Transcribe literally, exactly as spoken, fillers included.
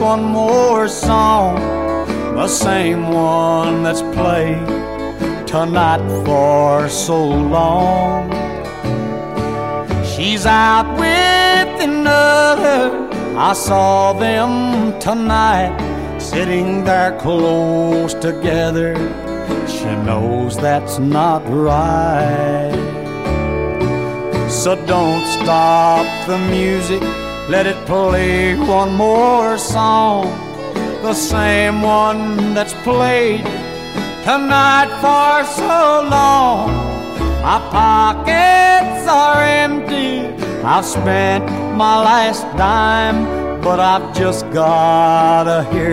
one more song, the same one that's played tonight for so long. She's out with another, I saw them tonight, sitting there close together. She knows that's not right. So don't stop the music, let it play one more song, the same one that's played tonight for so long. My pockets are empty, I've spent my last dime, but I've just gotta hear